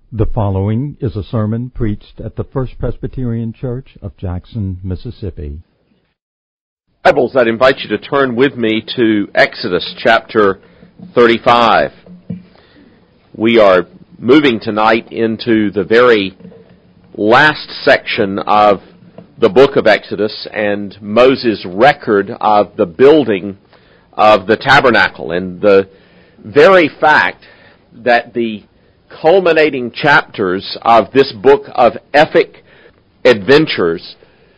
The following is a sermon preached at the First Presbyterian Church of Jackson, Mississippi. Bibles, I'd invite you to turn with me to Exodus chapter 35. We are moving tonight into the very last section of the book of Exodus and Moses' record of the building of the tabernacle, and the very fact that the culminating chapters of this book of epic adventures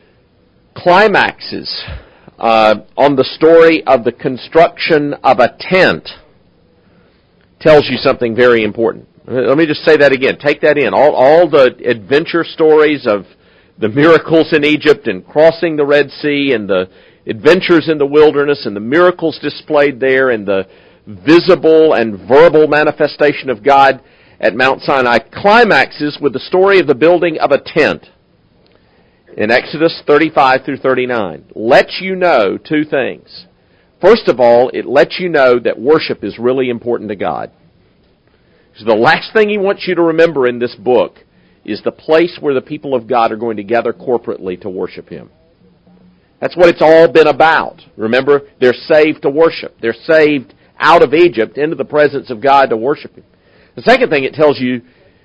climaxes on the story of the construction of a tent tells you something very important. Let me just say that again. Take that in. All the adventure stories of the miracles in Egypt and crossing the Red Sea and the adventures in the wilderness and the miracles displayed there and the visible and verbal manifestation of God at Mount Sinai climaxes with the story of the building of a tent in Exodus 35 through 39. Lets you know two things. First of all, it lets you know that worship is really important to God. So the last thing He wants you to remember in this book is the place where the people of God are going to gather corporately to worship Him. That's what it's all been about. Remember, they're saved to worship. They're saved out of Egypt into the presence of God to worship Him. The second thing it tells you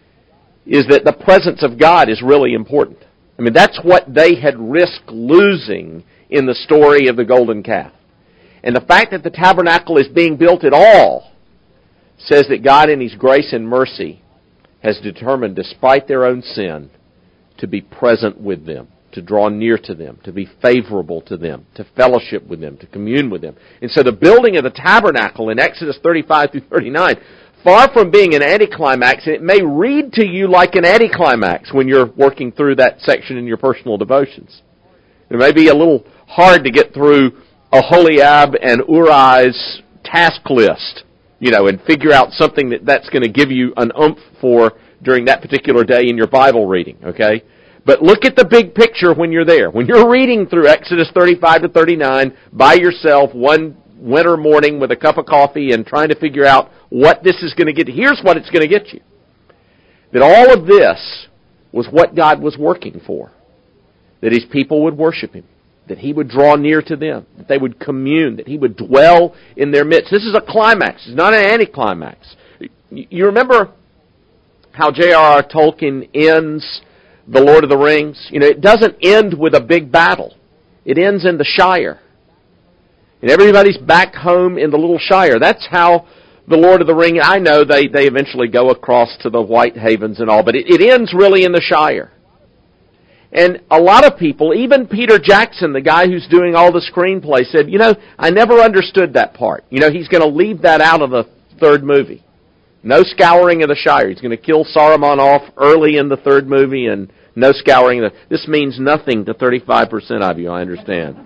is that the presence of God is really important. I mean, that's what they had risked losing in the story of the golden calf. And the fact that the tabernacle is being built at all says that God in His grace and mercy has determined, despite their own sin, to be present with them, to draw near to them, to be favorable to them, to fellowship with them, to commune with them. And so the building of the tabernacle in Exodus 35 through 39, far from being an anticlimax, and it may read to you like an anticlimax when you're working through that section in your personal devotions. It may be a little hard to get through Aholiab and Uri's task list, and figure out something that's going to give you an oomph for during that particular day in your Bible reading, okay? But look at the big picture when you're there. When you're reading through Exodus 35 to 39 by yourself one winter morning with a cup of coffee and trying to figure out what this is going to get. Here's what it's going to get you. That all of this was what God was working for. That His people would worship Him. That He would draw near to them. That they would commune. That He would dwell in their midst. This is a climax. It's not an anticlimax. You remember how J.R.R. Tolkien ends The Lord of the Rings? It doesn't end with a big battle. It ends in the Shire. And everybody's back home in the little Shire. That's how the Lord of the Ring, I know they eventually go across to the White Havens and all, but it ends really in the Shire. And a lot of people, even Peter Jackson, the guy who's doing all the screenplay, said, I never understood that part. He's going to leave that out of the third movie. No scouring of the Shire. He's going to kill Saruman off early in the third movie and no scouring. This means nothing to 35% of you, I understand.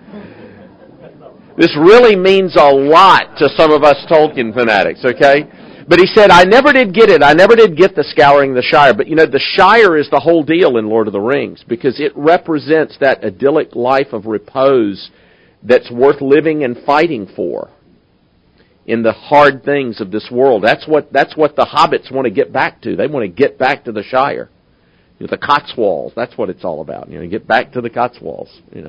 This really means a lot to some of us Tolkien fanatics, okay? But he said, I never did get it. I never did get the scouring the Shire. But the Shire is the whole deal in Lord of the Rings because it represents that idyllic life of repose that's worth living and fighting for in the hard things of this world. That's what the hobbits want to get back to. They want to get back to the Shire. The Cotswolds, that's what it's all about. Get back to the Cotswolds,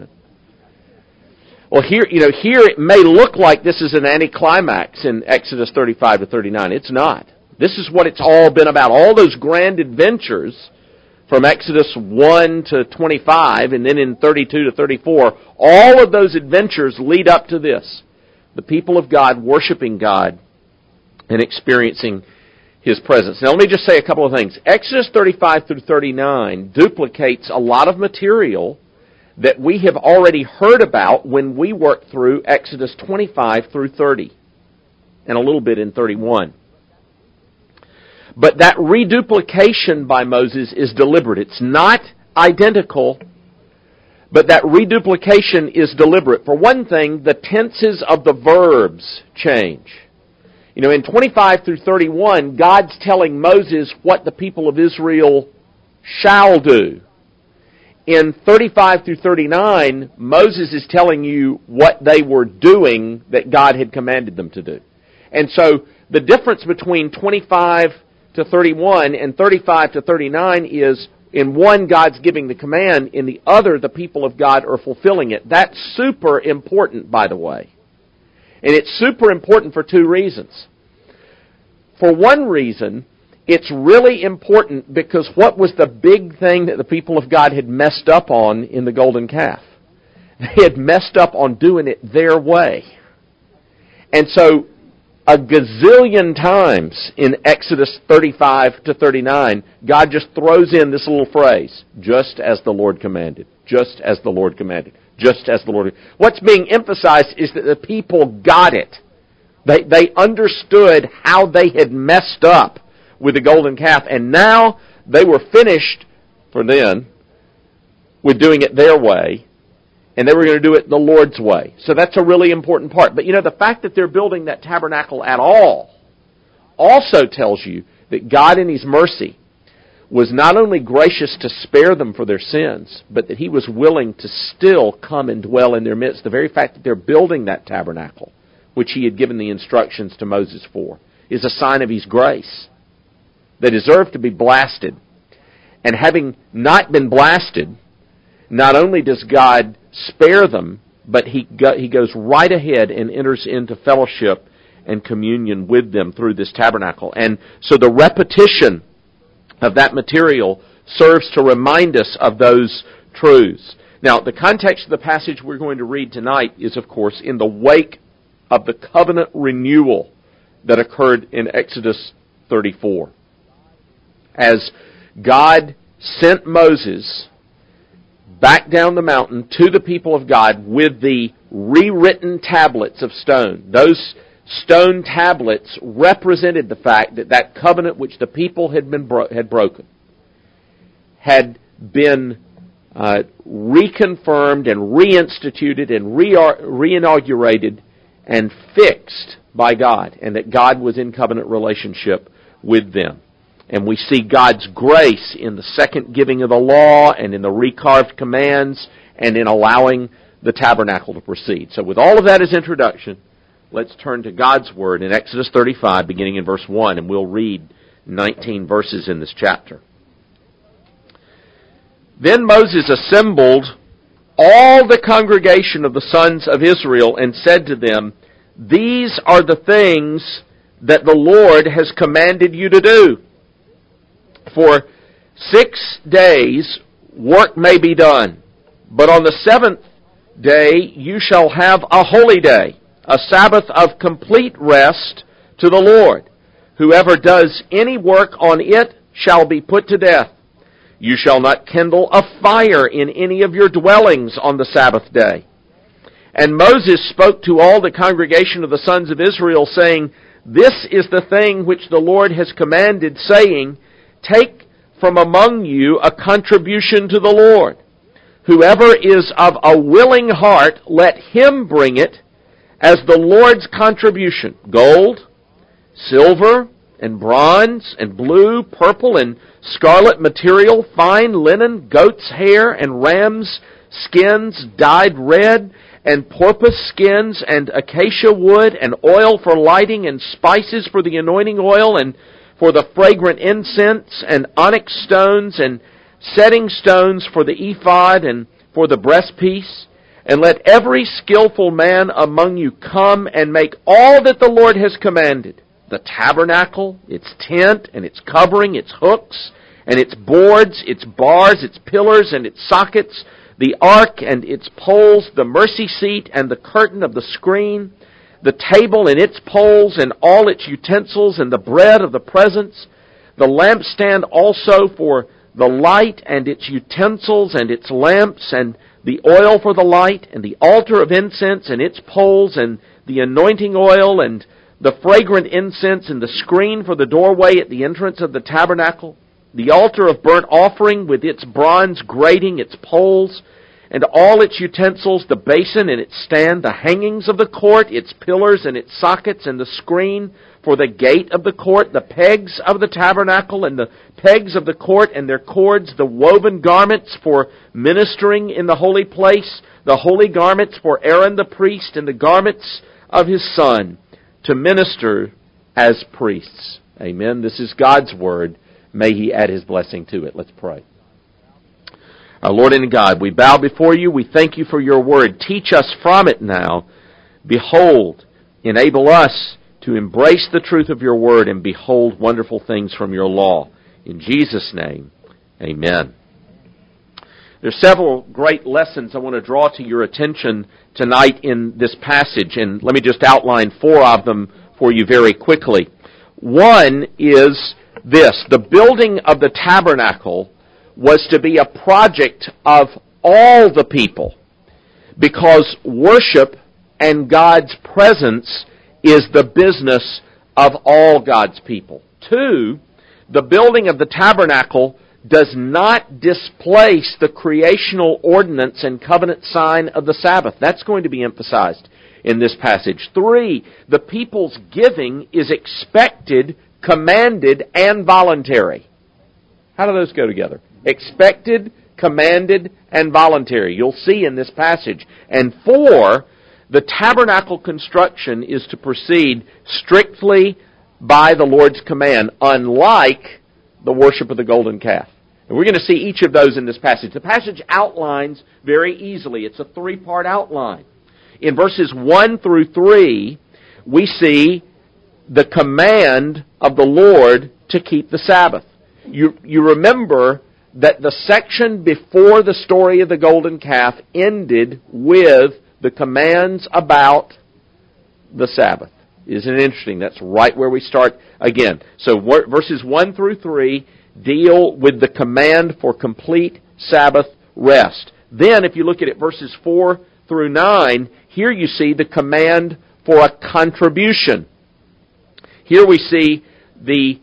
Well, here it may look like this is an anticlimax in Exodus 35 to 39. It's not. This is what it's all been about. All those grand adventures from Exodus 1 to 25 and then in 32 to 34, all of those adventures lead up to this. The people of God worshiping God and experiencing His presence. Now, let me just say a couple of things. Exodus 35 through 39 duplicates a lot of material that we have already heard about when we worked through Exodus 25 through 30, and a little bit in 31. But that reduplication by Moses is deliberate. It's not identical, but that reduplication is deliberate. For one thing, the tenses of the verbs change. In 25 through 31, God's telling Moses what the people of Israel shall do. In 35 through 39, Moses is telling you what they were doing that God had commanded them to do. And so the difference between 25 to 31 and 35 to 39 is, in one, God's giving the command, in the other, the people of God are fulfilling it. That's super important, by the way. And it's super important for two reasons. For one reason, it's really important because what was the big thing that the people of God had messed up on in the golden calf? They had messed up on doing it their way. And so, a gazillion times in Exodus 35 to 39, God just throws in this little phrase, just as the Lord commanded, just as the Lord commanded, just as the Lord. What's being emphasized is that the people got it. They understood how they had messed up with the golden calf, and now they were finished, for then, with doing it their way, and they were going to do it the Lord's way. So that's a really important part. But the fact that they're building that tabernacle at all also tells you that God in His mercy was not only gracious to spare them for their sins, but that He was willing to still come and dwell in their midst. The very fact that they're building that tabernacle, which He had given the instructions to Moses for, is a sign of His grace. They deserve to be blasted. And having not been blasted, not only does God spare them, but He goes right ahead and enters into fellowship and communion with them through this tabernacle. And so the repetition of that material serves to remind us of those truths. Now, the context of the passage we're going to read tonight is, of course, in the wake of the covenant renewal that occurred in Exodus 34. As God sent Moses back down the mountain to the people of God with the rewritten tablets of stone. Those stone tablets represented the fact that that covenant which the people had broken had been reconfirmed and reinstituted and reinaugurated and fixed by God, and that God was in covenant relationship with them. And we see God's grace in the second giving of the law and in the recarved commands and in allowing the tabernacle to proceed. So with all of that as introduction, let's turn to God's Word in Exodus 35, beginning in verse 1, and we'll read 19 verses in this chapter. Then Moses assembled all the congregation of the sons of Israel and said to them, "These are the things that the Lord has commanded you to do. For 6 days work may be done, but on the 7th day you shall have a holy day, a Sabbath of complete rest to the Lord. Whoever does any work on it shall be put to death. You shall not kindle a fire in any of your dwellings on the Sabbath day." And Moses spoke to all the congregation of the sons of Israel, saying, "This is the thing which the Lord has commanded, saying, Take from among you a contribution to the Lord. Whoever is of a willing heart, let him bring it as the Lord's contribution, gold, silver, and bronze, and blue, purple, and scarlet material, fine linen, goat's hair, and ram's skins dyed red, and porpoise skins, and acacia wood, and oil for lighting, and spices for the anointing oil, and for the fragrant incense, and onyx stones, and setting stones for the ephod, and for the breastpiece. And let every skillful man among you come and make all that the Lord has commanded: the tabernacle, its tent, and its covering, its hooks, and its boards, its bars, its pillars, and its sockets, the ark and its poles, the mercy seat, and the curtain of the screen, the table and its poles, and all its utensils, and the bread of the presence, the lampstand also for the light, and its utensils, and its lamps, and the oil for the light, and the altar of incense, and its poles, and the anointing oil, and the fragrant incense, and the screen for the doorway at the entrance of the tabernacle, the altar of burnt offering with its bronze grating, its poles, and all its utensils, the basin and its stand, the hangings of the court, its pillars and its sockets, and the screen for the gate of the court, the pegs of the tabernacle, and the pegs of the court and their cords, the woven garments for ministering in the holy place, the holy garments for Aaron the priest, and the garments of his son to minister as priests. Amen. This is God's Word. May He add His blessing to it. Let's pray. Our Lord and God, we bow before You. We thank You for Your Word. Teach us from it now. Behold, enable us to embrace the truth of Your Word and behold wonderful things from Your law. In Jesus' name, amen. There's several great lessons I want to draw to your attention tonight in this passage, and let me just outline 4 of them for you very quickly. One is this: the building of the tabernacle was to be a project of all the people, because worship and God's presence is the business of all God's people. 2, the building of the tabernacle does not displace the creational ordinance and covenant sign of the Sabbath. That's going to be emphasized in this passage. 3, the people's giving is expected, commanded, and voluntary. How do those go together? Expected, commanded, and voluntary. You'll see in this passage. And 4, the tabernacle construction is to proceed strictly by the Lord's command, unlike the worship of the golden calf. And we're going to see each of those in this passage. The passage outlines very easily. It's a 3-part outline. In verses 1 through 3, we see the command of the Lord to keep the Sabbath. You remember that the section before the story of the golden calf ended with the commands about the Sabbath. Isn't it interesting? That's right where we start again. So verses 1 through 3 deal with the command for complete Sabbath rest. Then, if you look at it, verses 4 through 9, here you see the command for a contribution. Here we see the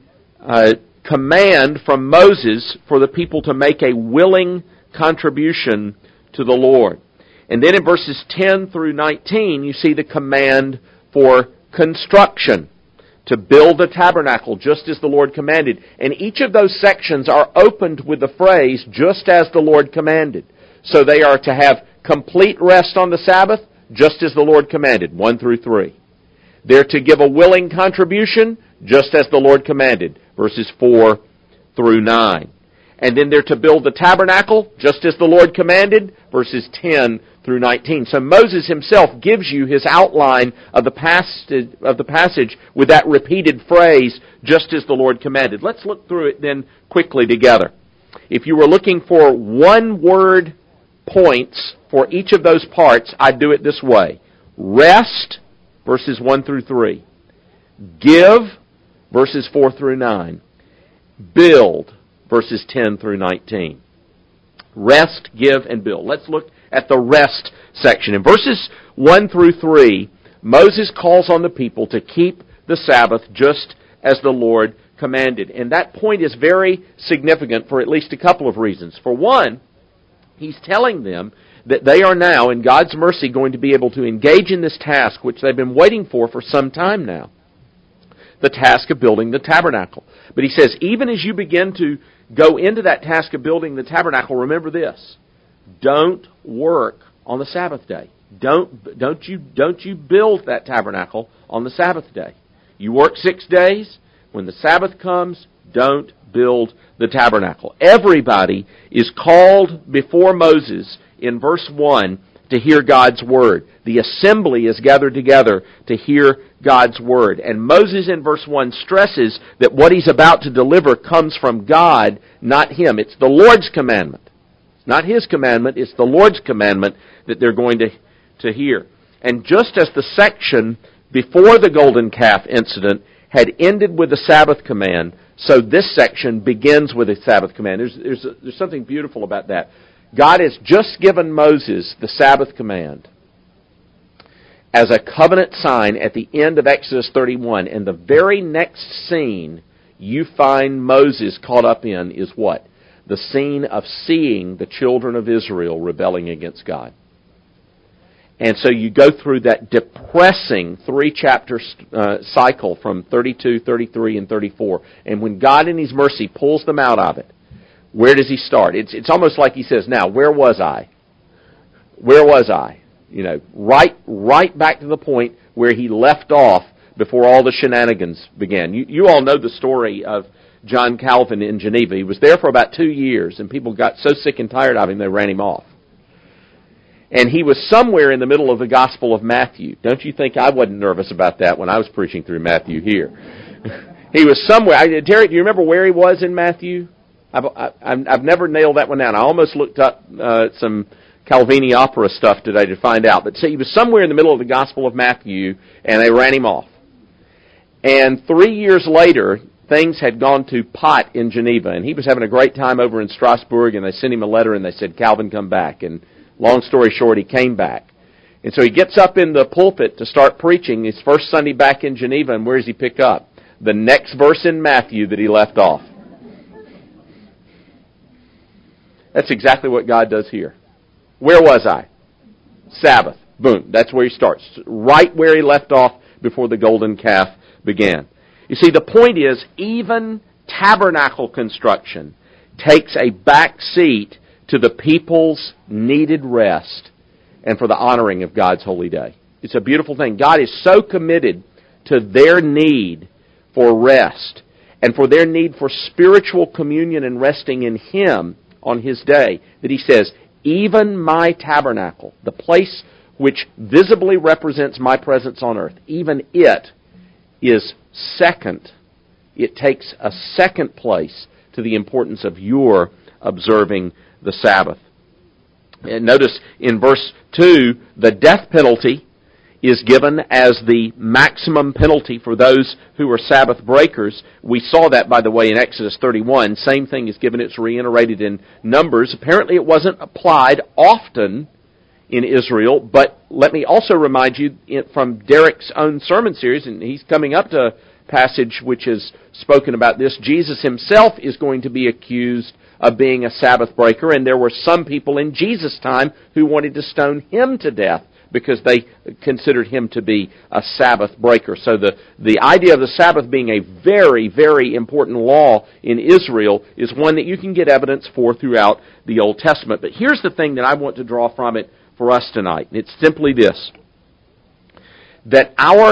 command from Moses for the people to make a willing contribution to the Lord. And then in verses 10 through 19, you see the command for construction, to build the tabernacle just as the Lord commanded. And each of those sections are opened with the phrase, just as the Lord commanded. So they are to have complete rest on the Sabbath, just as the Lord commanded, 1 through 3. They're to give a willing contribution, just as the Lord commanded, verses 4 through 9. And then they're to build the tabernacle, just as the Lord commanded, verses 10 through 19. So Moses himself gives you his outline of the passage with that repeated phrase, just as the Lord commanded. Let's look through it then quickly together. If you were looking for one-word points for each of those parts, I'd do it this way. Rest, verses 1 through 3. Give, verses 4 through 9. Build, verses 10 through 19. Rest, give, and build. Let's look at the rest section. In verses 1 through 3, Moses calls on the people to keep the Sabbath just as the Lord commanded. And that point is very significant for at least a couple of reasons. For one, he's telling them that they are now, in God's mercy, going to be able to engage in this task which they've been waiting for some time now. The task of building the tabernacle. But he says, even as you begin to go into that task of building the tabernacle, remember this: don't work on the Sabbath day. Don't you build that tabernacle on the Sabbath day. You work 6 days. When the Sabbath comes, don't build the tabernacle. Everybody is called before Moses in verse 1 to hear God's word. The assembly is gathered together to hear God's word. And Moses in verse 1 stresses that what he's about to deliver comes from God, not him. It's the Lord's commandment. It's not his commandment, it's the Lord's commandment that they're going to hear. And just as the section before the golden calf incident had ended with the Sabbath command, so this section begins with a Sabbath command. There's something beautiful about that. God has just given Moses the Sabbath command as a covenant sign at the end of Exodus 31. And the very next scene you find Moses caught up in is what? The scene of seeing the children of Israel rebelling against God. And so you go through that depressing 3-chapter cycle from 32, 33, and 34. And when God in His mercy pulls them out of it, where does He start? It's almost like He says, now, where was I? Where was I? You know, right back to the point where He left off before all the shenanigans began. You all know the story of John Calvin in Geneva. He was there for about 2 years, and people got so sick and tired of him they ran him off. And he was somewhere in the middle of the Gospel of Matthew. Don't you think I wasn't nervous about that when I was preaching through Matthew here? He was somewhere. Terry, do you remember where he was in Matthew? I've never nailed that one down. I almost looked up some Calvini opera stuff today to find out. But see, he was somewhere in the middle of the Gospel of Matthew, and they ran him off. And 3 years later, things had gone to pot in Geneva, and he was having a great time over in Strasbourg, and they sent him a letter, and they said, Calvin, come back. And long story short, he came back. And so he gets up in the pulpit to start preaching his first Sunday back in Geneva, and where does he pick up? The next verse in Matthew that he left off. That's exactly what God does here. Where was I? Sabbath. Boom. That's where he starts. Right where he left off before the golden calf began. You see, the point is, even tabernacle construction takes a back seat to the people's needed rest and for the honoring of God's holy day. It's a beautiful thing. God is so committed to their need for rest and for their need for spiritual communion and resting in Him on His day that He says, even my tabernacle, the place which visibly represents my presence on earth, even it is second. It takes a second place to the importance of your observing the Sabbath. And notice in verse 2, the death penalty is given as the maximum penalty for those who are Sabbath breakers. We saw that, by the way, in Exodus 31. Same thing is given. It's reiterated in Numbers. Apparently it wasn't applied often in Israel, but let me also remind you from Derek's own sermon series, and he's coming up to a passage which is spoken about this. Jesus himself is going to be accused of being a Sabbath breaker, and there were some people in Jesus' time who wanted to stone him to death because they considered him to be a Sabbath breaker. So the idea of the Sabbath being a very, very important law in Israel is one that you can get evidence for throughout the Old Testament. But here's the thing that I want to draw from it for us tonight. It's simply this, that our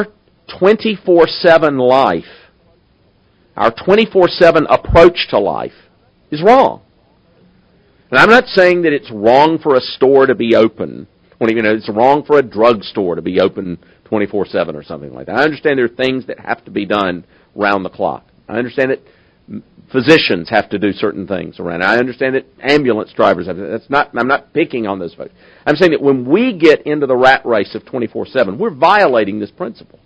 24/7 life, our 24/7 approach to life is wrong. And I'm not saying that it's wrong for a store to be open. It's wrong for a drugstore to be open 24/7 or something like that. I understand there are things that have to be done round the clock. I understand that physicians have to do certain things around. I understand that ambulance drivers have to. I'm not picking on those folks. I'm saying that when we get into the rat race of 24/7, we're violating this principle.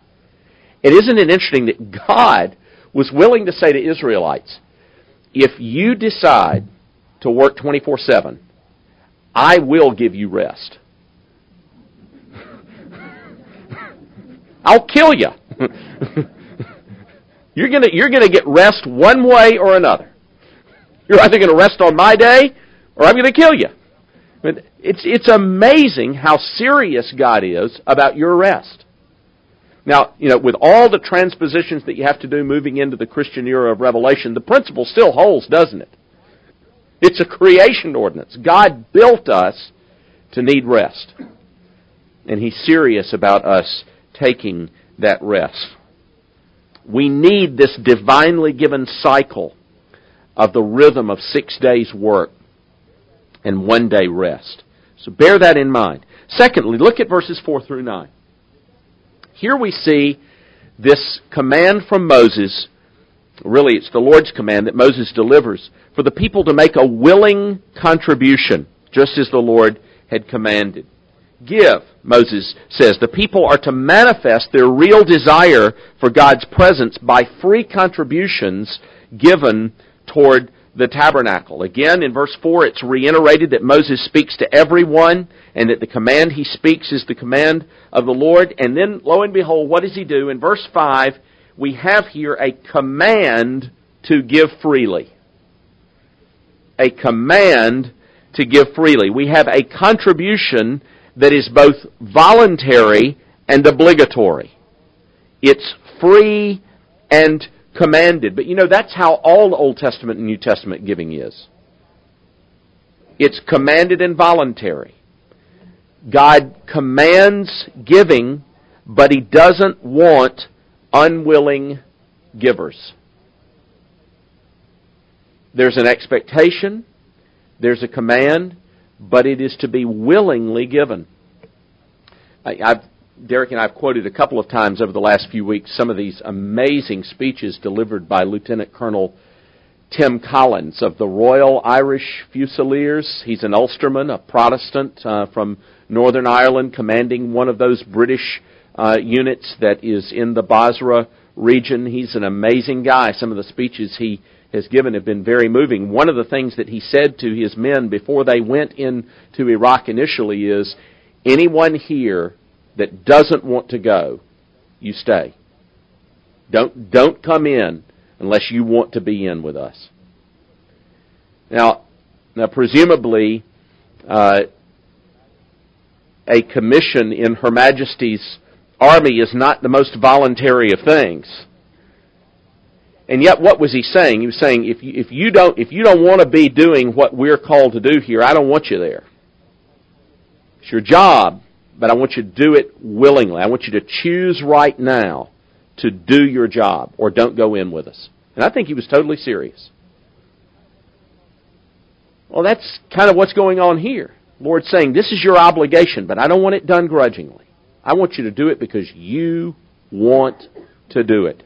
Isn't it interesting that God was willing to say to Israelites, if you decide to work 24/7, I will give you rest. I'll kill you. You're gonna get rest one way or another. You're either going to rest on my day, or I'm going to kill you. It's amazing how serious God is about your rest. Now, with all the transpositions that you have to do moving into the Christian era of Revelation, the principle still holds, doesn't it? It's a creation ordinance. God built us to need rest. And He's serious about us taking that rest. We need this divinely given cycle of the rhythm of 6 days work and 1 day rest. So bear that in mind. Secondly, look at verses 4 through 9. Here we see this command from Moses. Really, it's the Lord's command that Moses delivers for the people to make a willing contribution, just as the Lord had commanded. Give, Moses says. The people are to manifest their real desire for God's presence by free contributions given toward the tabernacle. Again, in verse 4, it's reiterated that Moses speaks to everyone and that the command he speaks is the command of the Lord. And then, lo and behold, what does he do? In verse 5, we have here a command to give freely. A command to give freely. We have a contribution that is both voluntary and obligatory. It's free and commanded. But that's how all Old Testament and New Testament giving is. It's commanded and voluntary. God commands giving but He doesn't want unwilling givers. There's an expectation, there's a command, but it is to be willingly given. Derek and I have quoted a couple of times over the last few weeks some of these amazing speeches delivered by Lieutenant Colonel Tim Collins of the Royal Irish Fusiliers. He's an Ulsterman, a Protestant from Northern Ireland, commanding one of those British units that is in the Basra region. He's an amazing guy. Some of the speeches he has given have been very moving. One of the things that he said to his men before they went into Iraq initially is, anyone here that doesn't want to go, you stay. Don't come in unless you want to be in with us. Now presumably, a commission in Her Majesty's army is not the most voluntary of things. And yet, what was he saying? He was saying, if you don't want to be doing what we're called to do here, I don't want you there. It's your job, but I want you to do it willingly. I want you to choose right now to do your job, or don't go in with us. And I think he was totally serious. Well, that's kind of what's going on here. The Lord's saying, this is your obligation, but I don't want it done grudgingly. I want you to do it because you want to do it.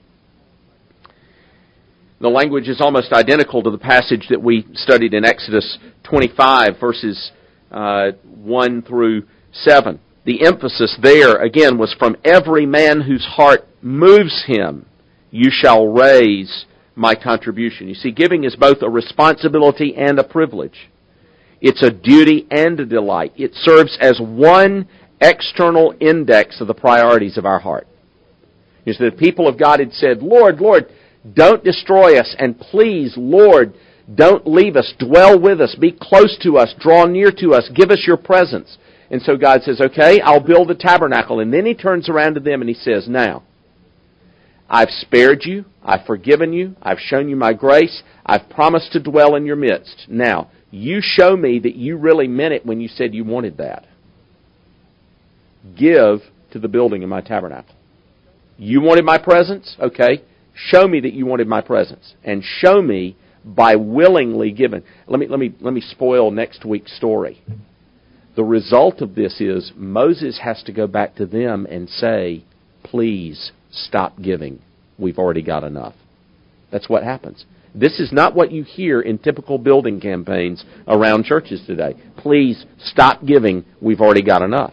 The language is almost identical to the passage that we studied in Exodus 25, verses 1 through 7. The emphasis there, again, was from every man whose heart moves him, you shall raise my contribution. You see, giving is both a responsibility and a privilege. It's a duty and a delight. It serves as one external index of the priorities of our heart. You see, the people of God had said, Lord, Lord, don't destroy us, and please, Lord, don't leave us. Dwell with us. Be close to us. Draw near to us. Give us your presence. And so God says, okay, I'll build the tabernacle. And then He turns around to them and He says, now, I've spared you. I've forgiven you. I've shown you my grace. I've promised to dwell in your midst. Now, you show me that you really meant it when you said you wanted that. Give to the building of my tabernacle. You wanted my presence? Okay. Show me that you wanted my presence. And show me by willingly giving. Let me spoil next week's story. The result of this is Moses has to go back to them and say, please stop giving. We've already got enough. That's what happens. This is not what you hear in typical building campaigns around churches today. Please stop giving. We've already got enough.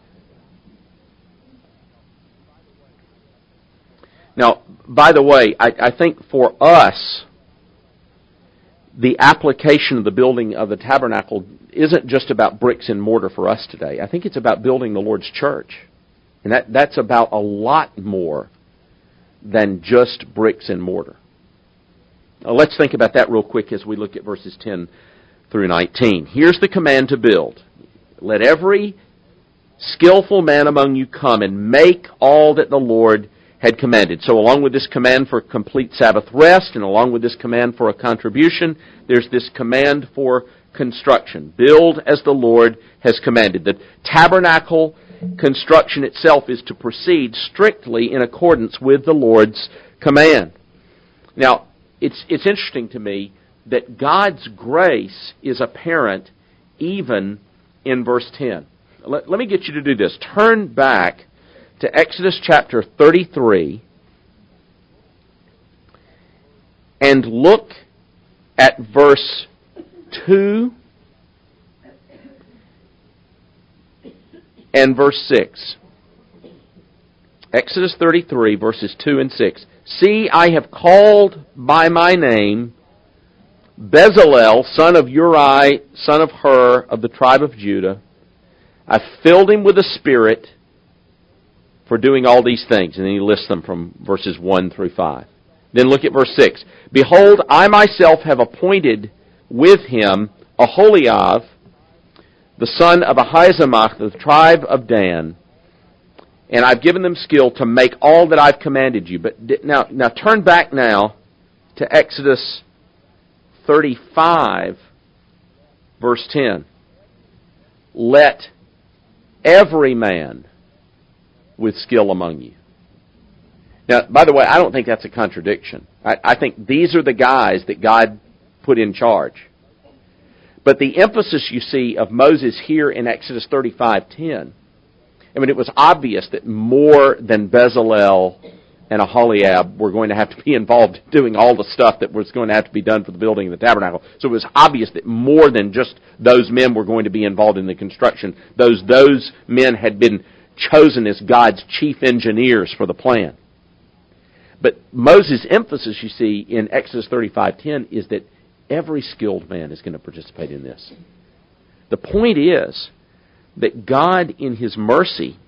Now, by the way, I think for us, the application of the building of the tabernacle isn't just about bricks and mortar for us today. I think it's about building the Lord's church. And that's about a lot more than just bricks and mortar. Now, let's think about that real quick as we look at verses 10 through 19. Here's the command to build. Let every skillful man among you come and make all that the Lord had commanded. So along with this command for complete Sabbath rest, and along with this command for a contribution, there's this command for construction. Build as the Lord has commanded. The tabernacle construction itself is to proceed strictly in accordance with the Lord's command. Now, it's interesting to me that God's grace is apparent even in verse 10. Let me get you to do this. Turn back to Exodus chapter 33 and look at verse 2 and verse 6. Exodus 33, verses 2 and 6. See, I have called by my name Bezalel, son of Uri, son of Hur, of the tribe of Judah. I've filled him with a spirit for doing all these things. And then he lists them from verses 1 through 5. Then look at verse 6. Behold, I myself have appointed with him Aholiab, the son of Ahisamach, of the tribe of Dan, and I've given them skill to make all that I've commanded you. But now turn back now to Exodus 35, verse 10. Let every man with skill among you. Now, by the way, I don't think that's a contradiction. I think these are the guys that God put in charge. But the emphasis you see of Moses here in Exodus 35:10, I mean, it was obvious that more than Bezalel and Aholiab were going to have to be involved in doing all the stuff that was going to have to be done for the building of the tabernacle. So it was obvious that more than just those men were going to be involved in the construction. Those men had been chosen as God's chief engineers for the plan. But Moses' emphasis, you see, in Exodus 35:10 is that every skilled man is going to participate in this. The point is that God, in His mercy,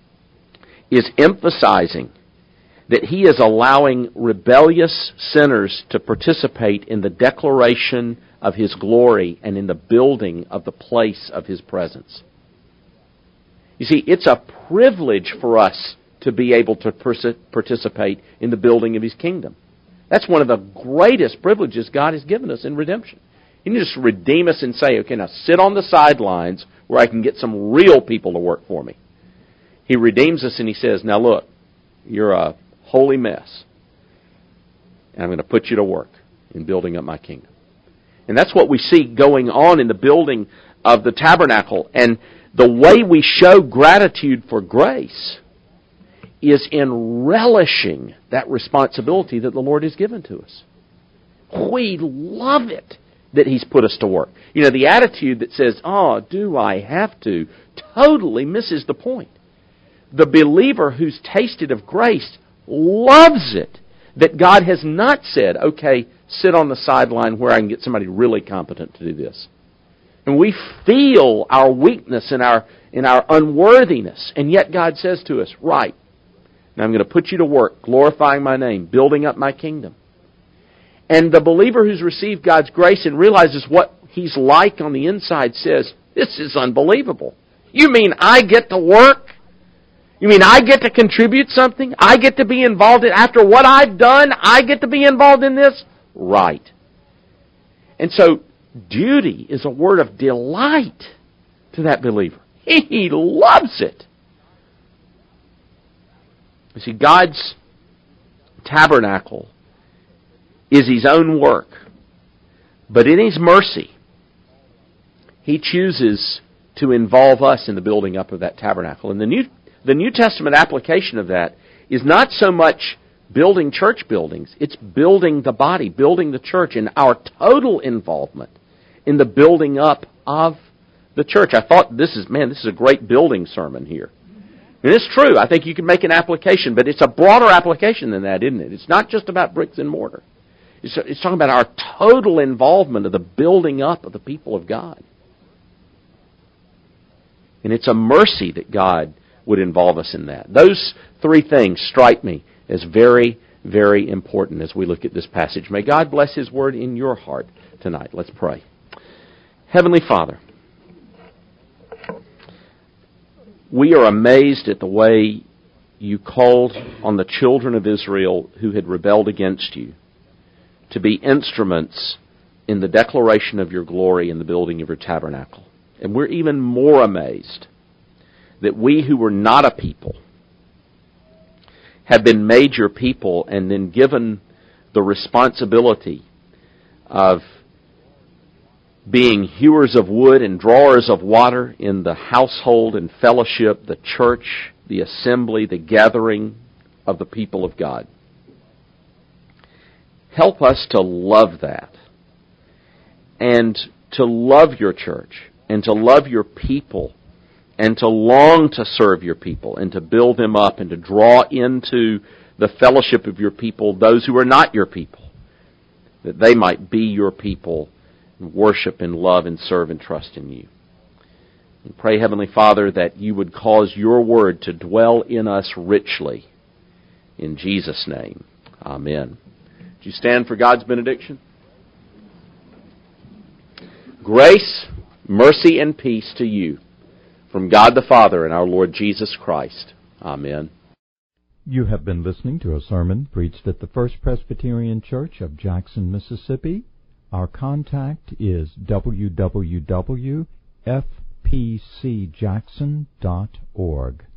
is emphasizing that He is allowing rebellious sinners to participate in the declaration of His glory and in the building of the place of His presence. You see, it's a privilege for us to be able to participate in the building of His kingdom. That's one of the greatest privileges God has given us in redemption. He didn't just redeem us and say, okay, now sit on the sidelines where I can get some real people to work for me. He redeems us and He says, now look, you're a holy mess, and I'm going to put you to work in building up my kingdom. And that's what we see going on in the building of the tabernacle. And the way we show gratitude for grace is in relishing that responsibility that the Lord has given to us. We love it that He's put us to work. You know, the attitude that says, oh, do I have to, totally misses the point. The believer who's tasted of grace loves it that God has not said, okay, sit on the sideline where I can get somebody really competent to do this. And we feel our weakness and our unworthiness, and yet God says to us, right, now I'm going to put you to work, glorifying my name, building up my kingdom. And the believer who's received God's grace and realizes what he's like on the inside says, this is unbelievable. You mean I get to work? You mean I get to contribute something? I get to be involved in, after what I've done, I get to be involved in this? Right. And so, duty is a word of delight to that believer. He loves it. You see, God's tabernacle is His own work. But in His mercy, He chooses to involve us in the building up of that tabernacle. And the New Testament application of that is not so much building church buildings. It's building the body, building the church, and our total involvement in the building up of the church. I thought, this is a great building sermon here. And it's true. I think you can make an application, but it's a broader application than that, isn't it? It's not just about bricks and mortar. It's talking about our total involvement of the building up of the people of God. And it's a mercy that God would involve us in that. Those three things strike me as very, very important as we look at this passage. May God bless His Word in your heart tonight. Let's pray. Heavenly Father, we are amazed at the way You called on the children of Israel who had rebelled against You to be instruments in the declaration of Your glory in the building of Your tabernacle. And we're even more amazed that we who were not a people have been made Your people and then given the responsibility of being hewers of wood and drawers of water in the household and fellowship, the church, the assembly, the gathering of the people of God. Help us to love that and to love Your church and to love Your people and to long to serve Your people and to build them up and to draw into the fellowship of Your people those who are not Your people, that they might be Your people and worship and love and serve and trust in You. And pray, Heavenly Father, that You would cause Your word to dwell in us richly. In Jesus' name, amen. Would you stand for God's benediction? Grace, mercy, and peace to you from God the Father and our Lord Jesus Christ. Amen. You have been listening to a sermon preached at the First Presbyterian Church of Jackson, Mississippi. Our contact is www.fpcjackson.org.